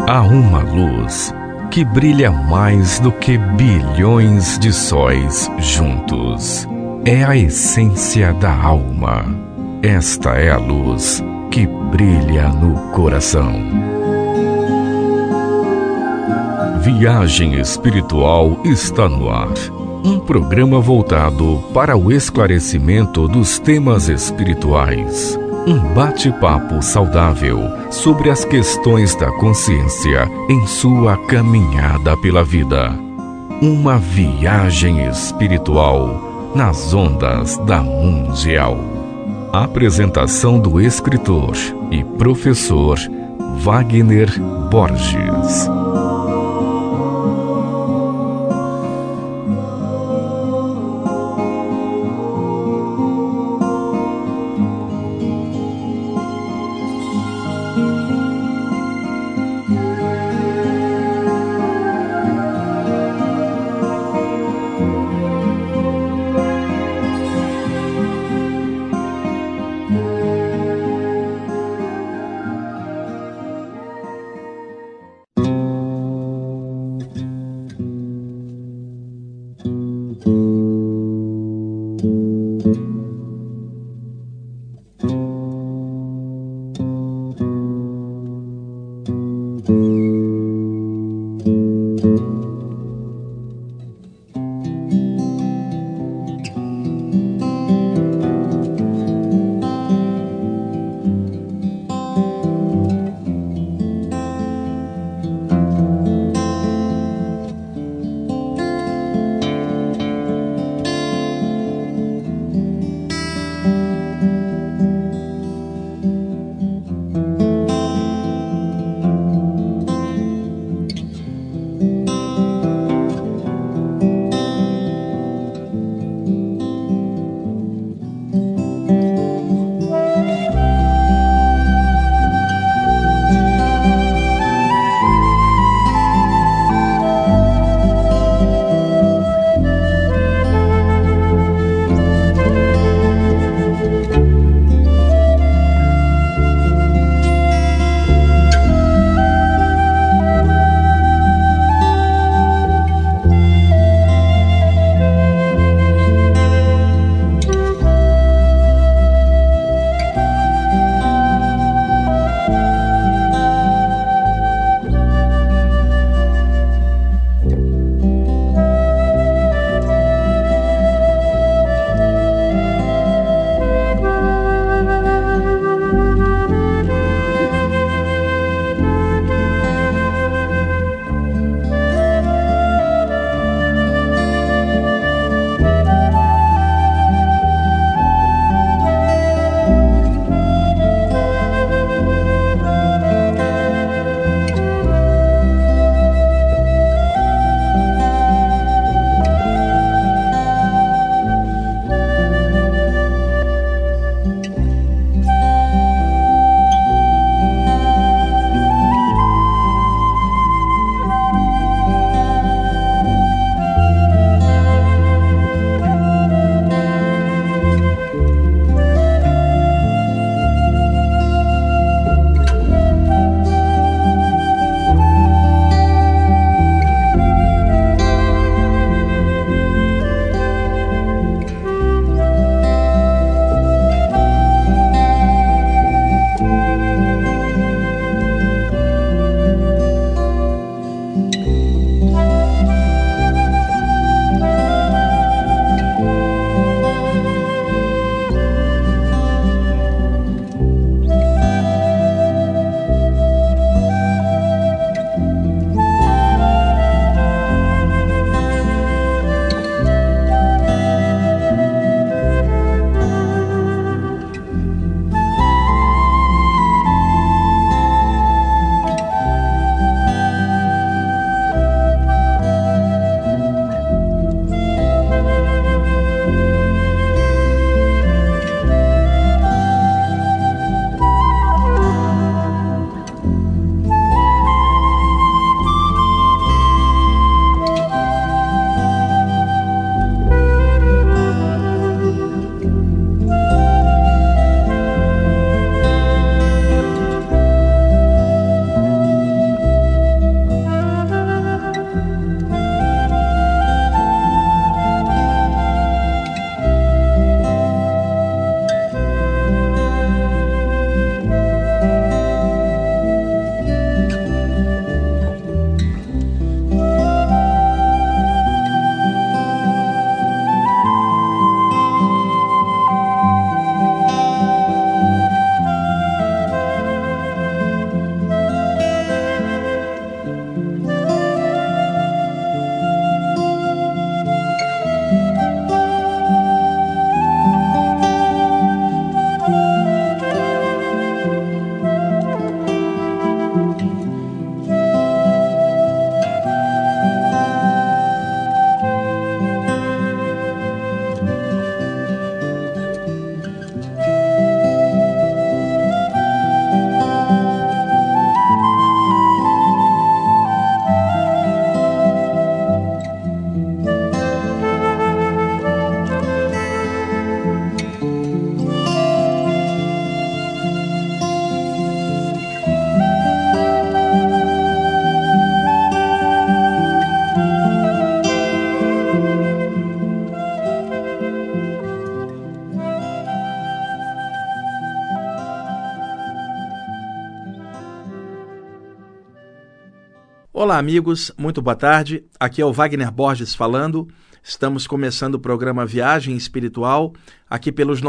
Há uma luz que brilha mais do que bilhões de sóis juntos. É a essência da alma. Esta é a luz que brilha no coração. Viagem Espiritual está no ar. Um programa voltado para o esclarecimento dos temas espirituais. Um bate-papo saudável sobre as questões da consciência em sua caminhada pela vida. Uma viagem espiritual nas ondas da Mundial. Apresentação do escritor e professor Wagner Borges. Olá, amigos, muito boa tarde. Aqui é o Wagner Borges falando. Estamos começando o programa Viagem Espiritual, aqui pelos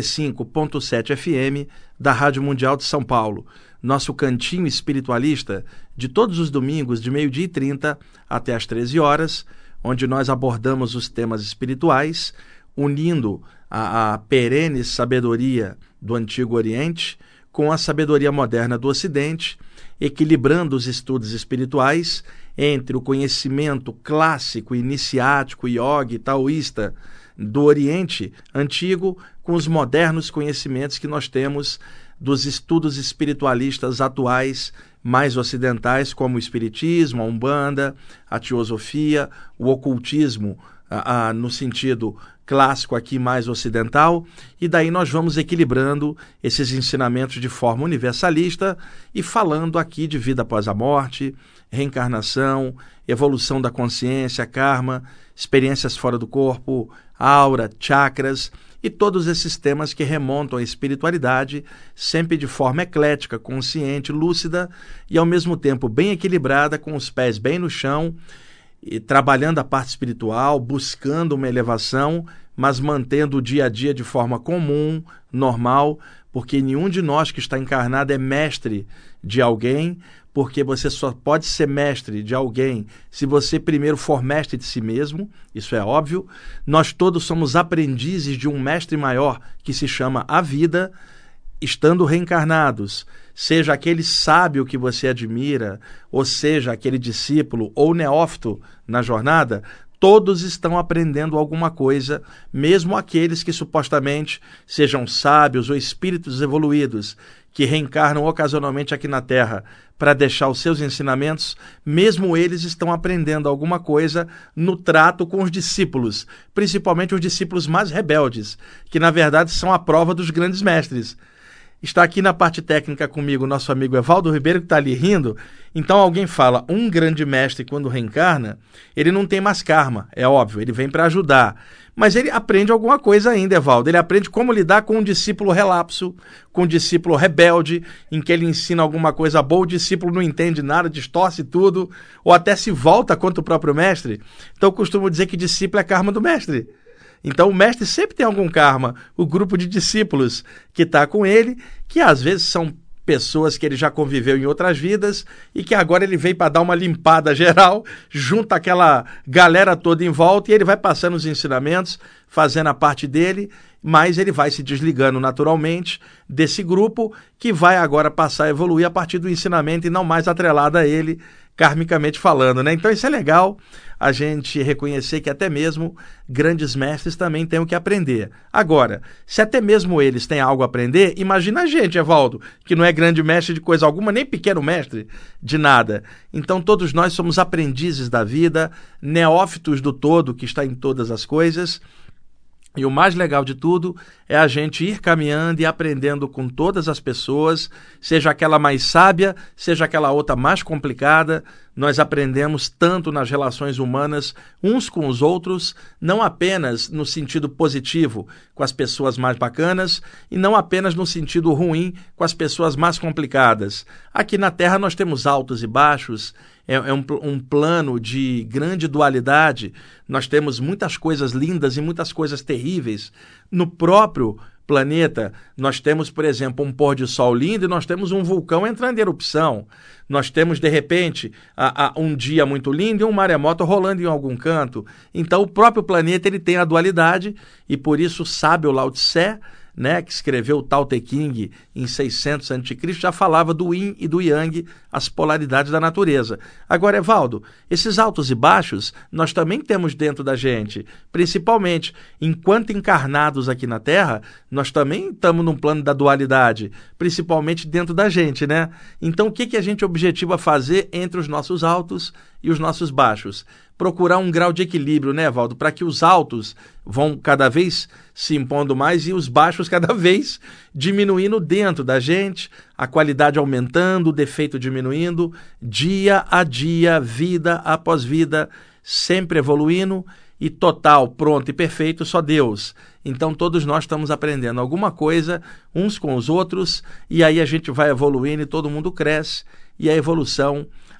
95.7 FM da Rádio Mundial de São Paulo. Nosso cantinho espiritualista de todos os domingos, de 12h30 até às 13 horas, onde nós abordamos os temas espirituais, unindo a perene sabedoria do Antigo Oriente com a sabedoria moderna do Ocidente, equilibrando os estudos espirituais entre o conhecimento clássico, iniciático, yogi, taoísta do Oriente Antigo com os modernos conhecimentos que nós temos dos estudos espiritualistas atuais mais ocidentais, como o Espiritismo, a Umbanda, a Teosofia, o Ocultismo, no sentido clássico aqui mais ocidental, e daí nós vamos equilibrando esses ensinamentos de forma universalista e falando aqui de vida após a morte, reencarnação, evolução da consciência, karma, experiências fora do corpo, aura, chakras e todos esses temas que remontam à espiritualidade, sempre de forma eclética, consciente, lúcida e ao mesmo tempo bem equilibrada, com os pés bem no chão, e trabalhando a parte espiritual, buscando uma elevação, mas mantendo o dia a dia de forma comum, normal, porque nenhum de nós que está encarnado é mestre de alguém, porque você só pode ser mestre de alguém se você primeiro for mestre de si mesmo, isso é óbvio. Nós todos somos aprendizes de um mestre maior que se chama a vida, estando reencarnados, seja aquele sábio que você admira, ou seja aquele discípulo ou neófito na jornada, todos estão aprendendo alguma coisa, mesmo aqueles que supostamente sejam sábios ou espíritos evoluídos, que reencarnam ocasionalmente aqui na Terra para deixar os seus ensinamentos, mesmo eles estão aprendendo alguma coisa no trato com os discípulos, principalmente os discípulos mais rebeldes, que na verdade são a prova dos grandes mestres. Está aqui na parte técnica comigo o nosso amigo Evaldo Ribeiro, que está ali rindo. Então alguém fala, um grande mestre quando reencarna, ele não tem mais karma, é óbvio, ele vem para ajudar. Mas ele aprende alguma coisa ainda, Evaldo. Ele aprende como lidar com um discípulo relapso, com um discípulo rebelde, em que ele ensina alguma coisa boa, o discípulo não entende nada, distorce tudo, ou até se volta contra o próprio mestre. Então eu costumo dizer que discípulo é karma do mestre. Então o mestre sempre tem algum karma, o grupo de discípulos que está com ele, que às vezes são pessoas que ele já conviveu em outras vidas e que agora ele veio para dar uma limpada geral, junta aquela galera toda em volta e ele vai passando os ensinamentos, fazendo a parte dele, mas ele vai se desligando naturalmente desse grupo que vai agora passar a evoluir a partir do ensinamento e não mais atrelado a ele, karmicamente falando, né? Então isso é legal, a gente reconhecer que até mesmo grandes mestres também têm o que aprender. Agora, se até mesmo eles têm algo a aprender, imagina a gente, Evaldo, que não é grande mestre de coisa alguma, nem pequeno mestre de nada. Então todos nós somos aprendizes da vida, neófitos do todo que está em todas as coisas. E o mais legal de tudo é a gente ir caminhando e aprendendo com todas as pessoas, seja aquela mais sábia, seja aquela outra mais complicada. Nós aprendemos tanto nas relações humanas uns com os outros, não apenas no sentido positivo com as pessoas mais bacanas e não apenas no sentido ruim com as pessoas mais complicadas. Aqui na Terra nós temos altos e baixos, é um plano de grande dualidade. Nós temos muitas coisas lindas e muitas coisas terríveis. No próprio planeta, nós temos, por exemplo, um pôr de sol lindo e nós temos um vulcão entrando em erupção. Nós temos, de repente, um dia muito lindo e um maremoto rolando em algum canto. Então, o próprio planeta ele tem a dualidade e, por isso, o sábio Lao Tse, né, que escreveu o Tao Te Ching em 600 a.C., já falava do yin e do yang, as polaridades da natureza. Agora, Evaldo, esses altos e baixos nós também temos dentro da gente, principalmente enquanto encarnados aqui na Terra, nós também estamos num plano da dualidade, principalmente dentro da gente, né? Então, o que a gente objetiva fazer entre os nossos altos e os nossos baixos? Procurar um grau de equilíbrio, né, Evaldo? Para que os altos vão cada vez se impondo mais e os baixos cada vez diminuindo dentro da gente, a qualidade aumentando, o defeito diminuindo, dia a dia, vida após vida, sempre evoluindo e total, pronto e perfeito, só Deus. Então todos nós estamos aprendendo alguma coisa uns com os outros e aí a gente vai evoluindo e todo mundo cresce e a evolução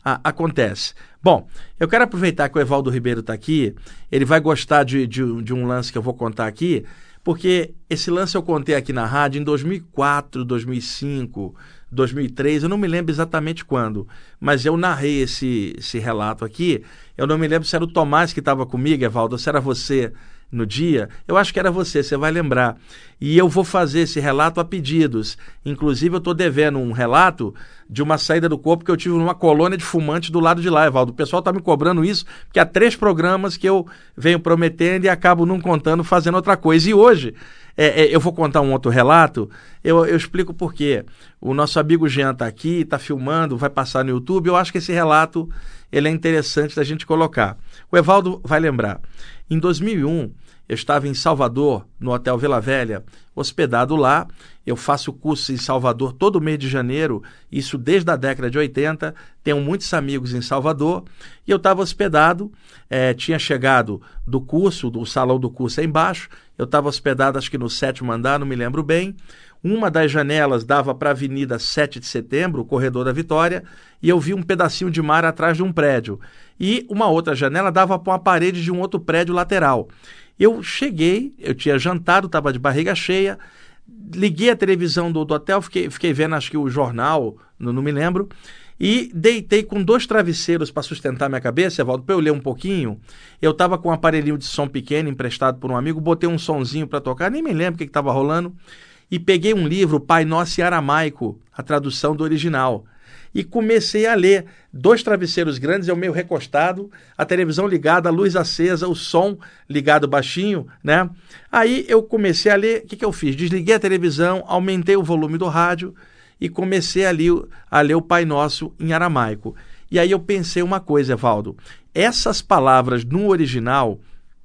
acontece. Bom, eu quero aproveitar que o Evaldo Ribeiro está aqui, ele vai gostar de um lance que eu vou contar aqui, porque esse lance eu contei aqui na rádio em 2004, 2005, 2003, eu não me lembro exatamente quando, mas eu narrei esse relato aqui. Eu não me lembro se era o Tomás que estava comigo, Evaldo, ou se era você no dia. Eu acho que era você vai lembrar. E eu vou fazer esse relato a pedidos. Inclusive, eu estou devendo um relato de uma saída do corpo que eu tive numa colônia de fumantes do lado de lá, Evaldo. O pessoal está me cobrando isso, porque há 3 programas que eu venho prometendo e acabo não contando, fazendo outra coisa. E hoje, eu vou contar um outro relato, eu explico por quê. O nosso amigo Jean está aqui, está filmando, vai passar no YouTube. Eu acho que esse relato ele é interessante da gente colocar. O Evaldo vai lembrar. Em 2001, eu estava em Salvador, no Hotel Vila Velha, hospedado lá. Eu faço curso em Salvador todo mês de janeiro, isso desde a década de 80. Tenho muitos amigos em Salvador. E eu estava hospedado, tinha chegado do curso, do salão do curso é embaixo. Eu estava hospedado, acho que no 7º andar, não me lembro bem. Uma das janelas dava para a Avenida 7 de Setembro, o Corredor da Vitória, e eu vi um pedacinho de mar atrás de um prédio. E uma outra janela dava para uma parede de um outro prédio lateral. Eu cheguei, eu tinha jantado, estava de barriga cheia, liguei a televisão do hotel, fiquei vendo acho que o jornal, não me lembro, e deitei com 2 travesseiros para sustentar minha cabeça, Evaldo, para eu ler um pouquinho. Eu estava com um aparelhinho de som pequeno emprestado por um amigo, botei um sonzinho para tocar, nem me lembro o que estava rolando, e peguei um livro, Pai Nosso em Aramaico, a tradução do original. E comecei a ler. 2 travesseiros grandes, eu meio recostado, a televisão ligada, a luz acesa, o som ligado baixinho, né? Aí eu comecei a ler, o que eu fiz? Desliguei a televisão, aumentei o volume do rádio e comecei a ler o Pai Nosso em aramaico. E aí eu pensei uma coisa, Evaldo, essas palavras no original,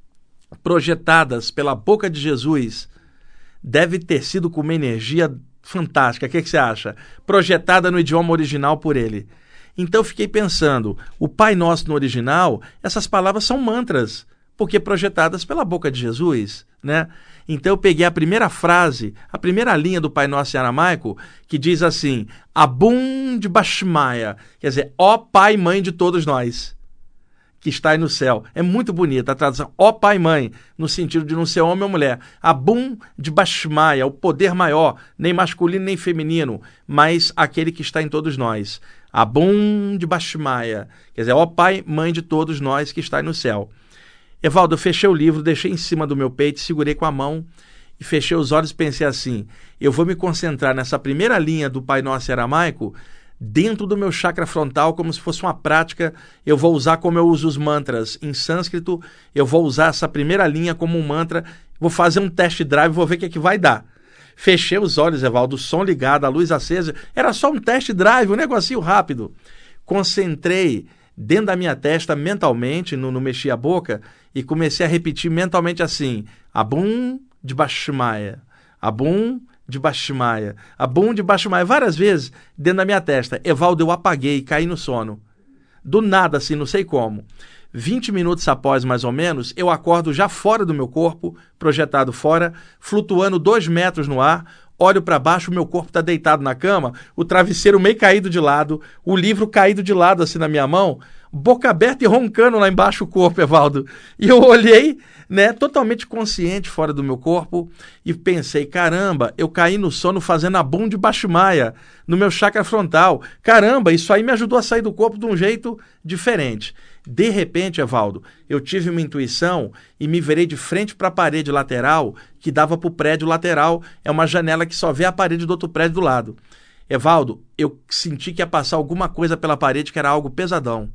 projetadas pela boca de Jesus, deve ter sido com uma energia fantástica. O que você acha? Projetada no idioma original por ele. Então eu fiquei pensando, o Pai Nosso no original, essas palavras são mantras, porque projetadas pela boca de Jesus, né? Então eu peguei a primeira frase, a primeira linha do Pai Nosso em aramaico, que diz assim, Abum de Bashmaya, quer dizer, ó Pai e Mãe de todos nós, que está aí no céu. É muito bonita a tradução, ó Pai e Mãe, no sentido de não ser homem ou mulher. Abum de Bashmaya, o poder maior, nem masculino nem feminino, mas aquele que está em todos nós. Abum de Bashmaya, quer dizer, ó Pai e Mãe de todos nós que está aí no céu. Evaldo, eu fechei o livro, deixei em cima do meu peito, segurei com a mão e fechei os olhos e pensei assim, eu vou me concentrar nessa primeira linha do Pai Nosso aramaico, dentro do meu chakra frontal, como se fosse uma prática, eu vou usar como eu uso os mantras em sânscrito, eu vou usar essa primeira linha como um mantra, vou fazer um test drive, vou ver o que é que vai dar. Fechei os olhos, Evaldo, o som ligado, a luz acesa, era só um test drive, um negocinho rápido. Concentrei dentro da minha testa mentalmente, não mexi a boca, e comecei a repetir mentalmente assim, Abum de Bashmaya, Abum de Bashmaya, Abum de Bashmaya, várias vezes dentro da minha testa. Evaldo, eu apaguei, caí no sono. Do nada, assim, não sei como. 20 minutos após, mais ou menos, eu acordo já fora do meu corpo, projetado fora, flutuando 2 metros no ar, olho para baixo, o meu corpo está deitado na cama, o travesseiro meio caído de lado, o livro caído de lado assim na minha mão, boca aberta e roncando lá embaixo o corpo, Evaldo. E eu olhei, né, totalmente consciente fora do meu corpo e pensei, caramba, eu caí no sono fazendo Abum de Bashmaya no meu chakra frontal. Caramba, isso aí me ajudou a sair do corpo de um jeito diferente. De repente, Evaldo, eu tive uma intuição e me virei de frente para a parede lateral que dava para o prédio lateral. É uma janela que só vê a parede do outro prédio do lado. Evaldo, eu senti que ia passar alguma coisa pela parede que era algo pesadão.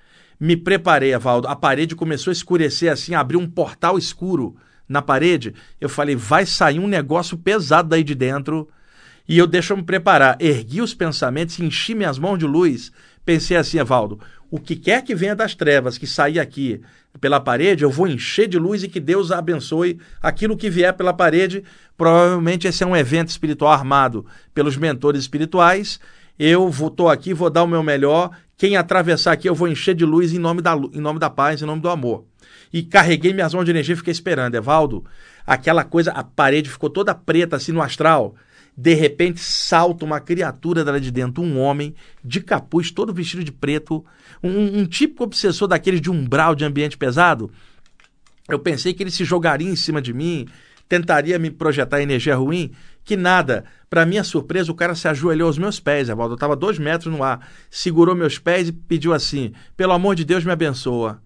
Me preparei, Evaldo. A parede começou a escurecer assim, abriu um portal escuro na parede. Eu falei, vai sair um negócio pesado daí de dentro. E deixa eu me preparar. Ergui os pensamentos, enchi minhas mãos de luz. Pensei assim, Evaldo, o que quer que venha das trevas, que sair aqui pela parede, eu vou encher de luz e que Deus abençoe aquilo que vier pela parede. Provavelmente esse é um evento espiritual armado pelos mentores espirituais. Eu estou aqui, vou dar o meu melhor. Quem atravessar aqui eu vou encher de luz em nome da paz, em nome do amor. E carreguei minhas mãos de energia e fiquei esperando. Evaldo, aquela coisa, a parede ficou toda preta assim no astral. De repente salta uma criatura dela de dentro, um homem de capuz, todo vestido de preto, um típico obsessor daqueles de umbral de ambiente pesado. Eu pensei que ele se jogaria em cima de mim, tentaria me projetar energia ruim, que nada. Para minha surpresa, o cara se ajoelhou aos meus pés, Evaldo. Eu estava 2 metros no ar, segurou meus pés e pediu assim: pelo amor de Deus, me abençoa.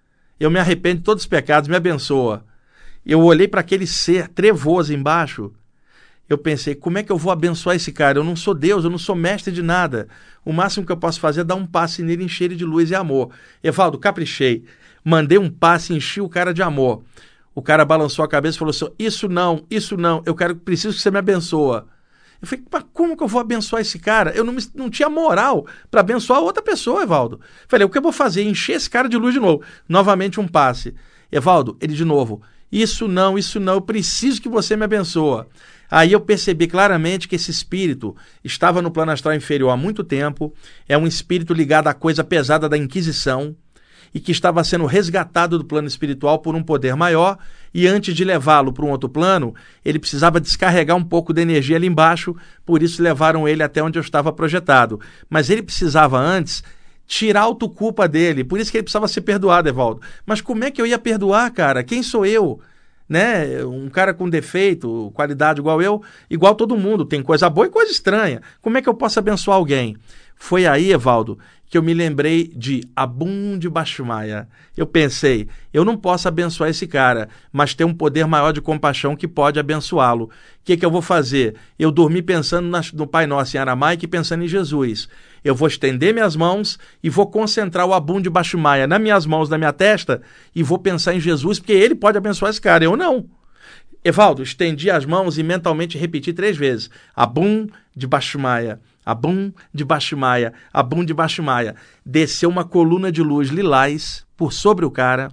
Eu me arrependo de todos os pecados, me abençoa. Eu olhei para aquele ser trevoso embaixo. Eu pensei, como é que eu vou abençoar esse cara? Eu não sou Deus, eu não sou mestre de nada. O máximo que eu posso fazer é dar um passe nele, encher ele de luz e amor. Evaldo, caprichei. Mandei um passe, enchi o cara de amor. O cara balançou a cabeça e falou assim: isso não, preciso que você me abençoa. Eu falei, mas como que eu vou abençoar esse cara? Eu não tinha moral para abençoar outra pessoa, Evaldo. Falei, o que eu vou fazer? Encher esse cara de luz de novo. Novamente um passe. Evaldo, ele de novo: isso não, eu preciso que você me abençoa. Aí eu percebi claramente que esse espírito estava no plano astral inferior há muito tempo, é um espírito ligado à coisa pesada da Inquisição, e que estava sendo resgatado do plano espiritual por um poder maior, e antes de levá-lo para um outro plano, ele precisava descarregar um pouco de energia ali embaixo, por isso levaram ele até onde eu estava projetado. Mas ele precisava antes tirar a autoculpa dele, por isso que ele precisava ser perdoado, Evaldo. Mas como é que eu ia perdoar, cara? Quem sou eu? Né? Um cara com defeito, qualidade igual eu, igual todo mundo, tem coisa boa e coisa estranha. Como é que eu posso abençoar alguém? Foi aí, Evaldo, que eu me lembrei de Abum de Bashumaya. Eu pensei, eu não posso abençoar esse cara, mas tem um poder maior de compaixão que pode abençoá-lo. O que eu vou fazer? Eu dormi pensando no Pai Nosso em aramaico e pensando em Jesus. Eu vou estender minhas mãos e vou concentrar o Abum de Bashumaya nas minhas mãos, na minha testa, e vou pensar em Jesus, porque ele pode abençoar esse cara, eu não. Evaldo, estendi as mãos e mentalmente repeti 3 vezes. Abum de Bashumaya. Abum de Bashumaya, Abum de Bashumaya. Desceu uma coluna de luz lilás por sobre o cara,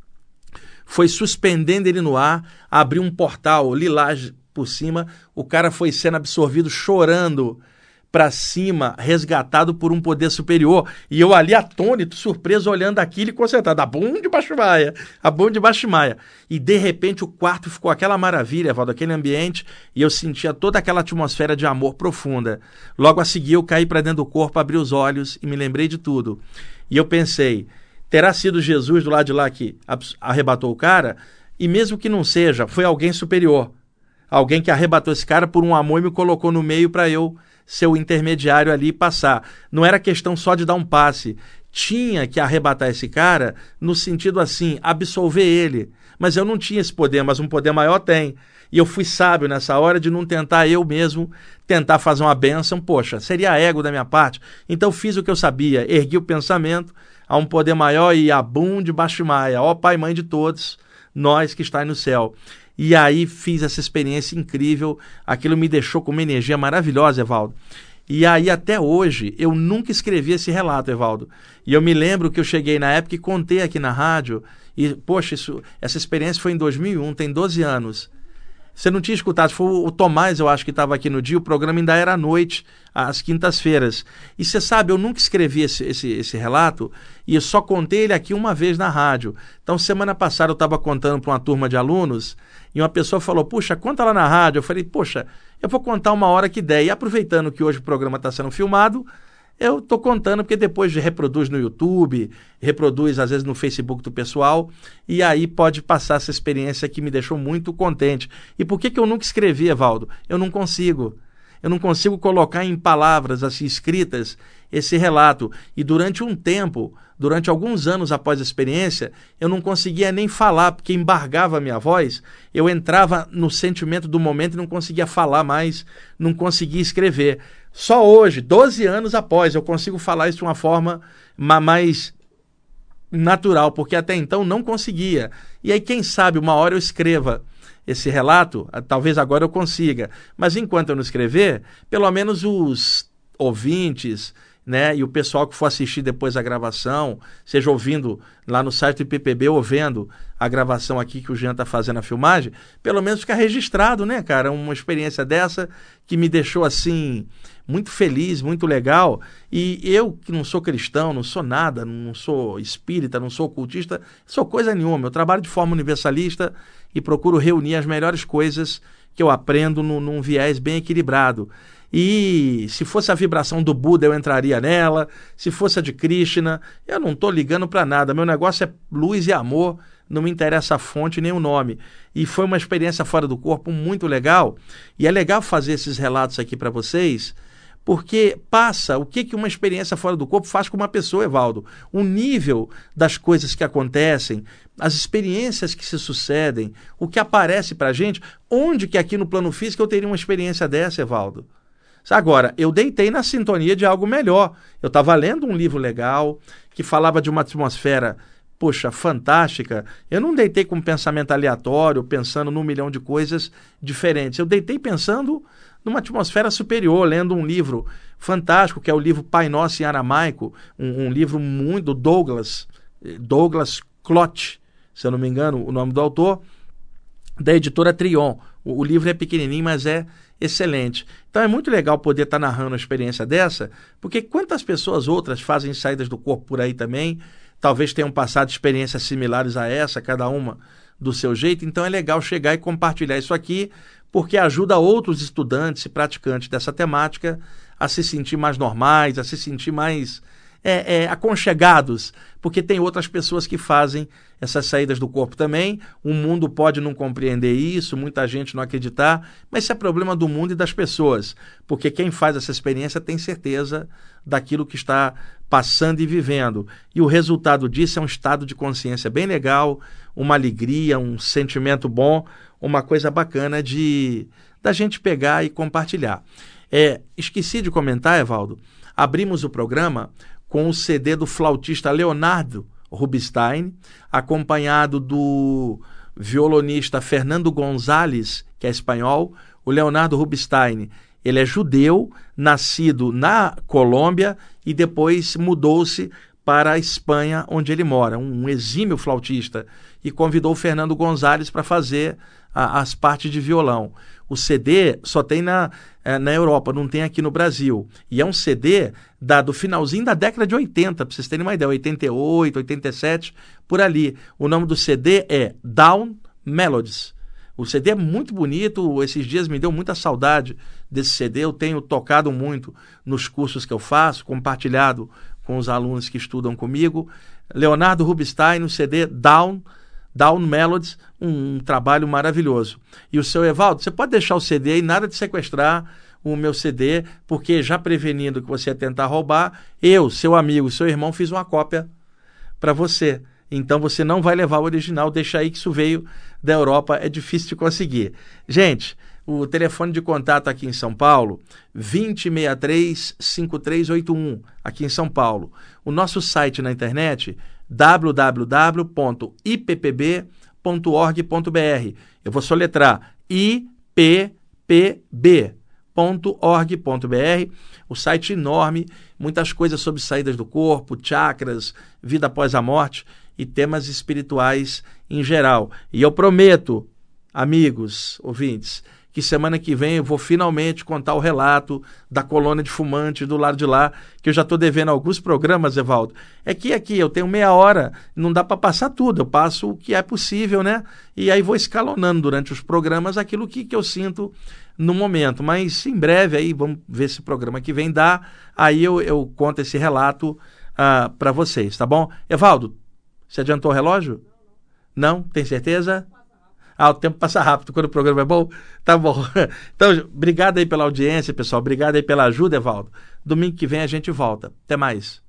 foi suspendendo ele no ar, abriu um portal lilás por cima, o cara foi sendo absorvido chorando para cima, resgatado por um poder superior. E eu ali atônito, surpreso, olhando aquilo e concentrado. Abum de Bashumaya, Abum de Bashumaya. E de repente o quarto ficou aquela maravilha, Evaldo, aquele ambiente, e eu sentia toda aquela atmosfera de amor profunda. Logo a seguir eu caí para dentro do corpo, abri os olhos e me lembrei de tudo. E eu pensei, terá sido Jesus do lado de lá que arrebatou o cara? E mesmo que não seja, foi alguém superior. Alguém que arrebatou esse cara por um amor e me colocou no meio para eu ser o intermediário ali e passar. Não era questão só de dar um passe. Tinha que arrebatar esse cara no sentido assim, absolver ele. Mas eu não tinha esse poder, mas um poder maior tem. E eu fui sábio nessa hora de não tentar eu mesmo tentar fazer uma bênção. Poxa, seria ego da minha parte. Então fiz o que eu sabia, ergui o pensamento a um poder maior e Abum de Bashumaya, ó Pai e Mãe de todos, nós que estais no céu. E aí fiz essa experiência incrível, aquilo me deixou com uma energia maravilhosa, Evaldo. E aí até hoje eu nunca escrevi esse relato, Evaldo. E eu me lembro que eu cheguei na época e contei aqui na rádio, e poxa, essa experiência foi em 2001, tem 12 anos. Você não tinha escutado, foi o Tomás, eu acho que estava aqui no dia, o programa ainda era à noite, às quintas-feiras. E você sabe, eu nunca escrevi esse relato e eu só contei ele aqui uma vez na rádio. Então, semana passada eu estava contando para uma turma de alunos e uma pessoa falou, puxa, conta lá na rádio. Eu falei, poxa, eu vou contar uma hora que der. E aproveitando que hoje o programa está sendo filmado, eu estou contando porque depois reproduz no YouTube, reproduz às vezes no Facebook do pessoal, e aí pode passar essa experiência que me deixou muito contente. E por que eu nunca escrevi, Evaldo? Eu não consigo colocar em palavras assim escritas esse relato. E durante um tempo, durante alguns anos após a experiência, eu não conseguia nem falar, porque embargava a minha voz. Eu entrava no sentimento do momento e não conseguia falar mais, não conseguia escrever. Só hoje, 12 anos após, eu consigo falar isso de uma forma mais natural, porque até então não conseguia. E aí, quem sabe, uma hora eu escreva esse relato, talvez agora eu consiga. Mas enquanto eu não escrever, pelo menos os ouvintes, né, e o pessoal que for assistir depois a gravação, seja ouvindo lá no site do IPPB ou vendo a gravação aqui que o Jean está fazendo a filmagem, pelo menos ficar registrado, né, cara? Uma experiência dessa que me deixou, assim, muito feliz, muito legal. E eu, que não sou cristão, não sou nada, não sou espírita, não sou ocultista, sou coisa nenhuma. Eu trabalho de forma universalista e procuro reunir as melhores coisas que eu aprendo num viés bem equilibrado. E se fosse a vibração do Buda, eu entraria nela. Se fosse a de Krishna, eu não estou ligando para nada. Meu negócio é luz e amor, não me interessa a fonte nem o nome. E foi uma experiência fora do corpo muito legal. E é legal fazer esses relatos aqui para vocês, porque passa o que uma experiência fora do corpo faz com uma pessoa, Evaldo. O nível das coisas que acontecem, as experiências que se sucedem, o que aparece para a gente. Onde que aqui no plano físico eu teria uma experiência dessa, Evaldo? Agora, eu deitei na sintonia de algo melhor. Eu estava lendo um livro legal que falava de uma atmosfera, poxa, fantástica. Eu não deitei com um pensamento aleatório, pensando num milhão de coisas diferentes. Eu deitei pensando numa atmosfera superior, lendo um livro fantástico, que é o livro Pai Nosso em aramaico, um livro muito Douglas Clott, se eu não me engano, o nome do autor, da editora Trion. O livro é pequenininho, mas é excelente. Então é muito legal poder estar narrando uma experiência dessa, porque quantas pessoas outras fazem saídas do corpo por aí também, talvez tenham passado experiências similares a essa, cada uma do seu jeito. Então é legal chegar e compartilhar isso aqui, porque ajuda outros estudantes e praticantes dessa temática a se sentir mais normais, a se sentir mais aconchegados, porque tem outras pessoas que fazem essas saídas do corpo também. O mundo pode não compreender isso, muita gente não acreditar, mas isso é problema do mundo e das pessoas, porque quem faz essa experiência tem certeza daquilo que está passando e vivendo. E o resultado disso é um estado de consciência bem legal, uma alegria, um sentimento bom, uma coisa bacana da gente pegar e compartilhar. Esqueci de comentar, Evaldo, abrimos o programa com o CD do flautista Leonardo Rubinstein, acompanhado do violonista Fernando González, que é espanhol. O Leonardo Rubinstein, ele é judeu, nascido na Colômbia e depois mudou-se para a Espanha, onde ele mora, um exímio flautista, e convidou o Fernando González para fazer as partes de violão. O CD só tem na Europa, não tem aqui no Brasil. E é um CD do finalzinho da década de 80, para vocês terem uma ideia, 88, 87, por ali. O nome do CD é Down Melodies. O CD é muito bonito, esses dias me deu muita saudade desse CD, eu tenho tocado muito nos cursos que eu faço, compartilhado com os alunos que estudam comigo. Leonardo Rubinstein, no CD Down Melodies, um trabalho maravilhoso. E o seu Evaldo, você pode deixar o CD aí, nada de sequestrar o meu CD, porque já prevenindo que você ia tentar roubar, eu, seu amigo, seu irmão, fiz uma cópia para você. Então você não vai levar o original, deixa aí que isso veio da Europa, é difícil de conseguir. Gente, o telefone de contato aqui em São Paulo, 2063-5381, aqui em São Paulo. O nosso site na internet, www.ippb.org.br. Eu vou soletrar ippb.org.br. O site enorme, muitas coisas sobre saídas do corpo, chakras, vida após a morte e temas espirituais em geral. E eu prometo, amigos, ouvintes, que semana que vem eu vou finalmente contar o relato da colônia de fumantes do lado de lá, que eu já estou devendo alguns programas, Evaldo. É que aqui eu tenho meia hora, não dá para passar tudo, eu passo o que é possível, né? E aí vou escalonando durante os programas aquilo que eu sinto no momento. Mas em breve, aí vamos ver se o programa que vem dá, aí eu conto esse relato para vocês, tá bom? Evaldo, você adiantou o relógio? Não? Tem certeza? O tempo passa rápido quando o programa é bom. Tá bom. Então, obrigado aí pela audiência, pessoal. Obrigado aí pela ajuda, Evaldo. Domingo que vem a gente volta. Até mais.